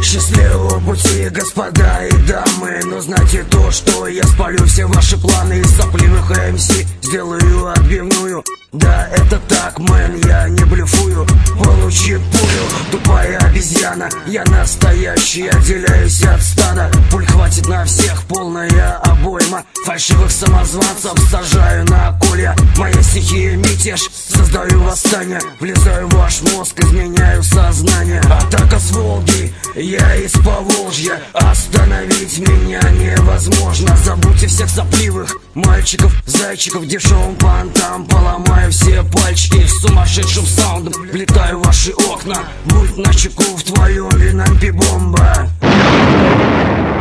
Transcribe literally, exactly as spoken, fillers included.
Счастливого пути, господа и дамы. Но знайте то, что я спалю все ваши планы. Из сопливых эм си сделаю отбивную. Да, это так, мэн, я не блефую. Получи пулю, тупая обезьяна. Я настоящий, отделяюсь от стада. Пуль хватит на всех, полная обойма. Фальшивых самозванцев сажаю на колья. Моя стихия мятеж, создаю восстание. Влезаю в ваш мозг, изменяю сознание. Атака с Волги, я из Поволжья. Остановить меня невозможно. Забудьте всех сопливых мальчиков, зайчиков, дешевым понтам. Поломаю все пальчики с сумасшедшим саундом. Влетаю в ваши окна, будь начеку в твоем винампе бомба.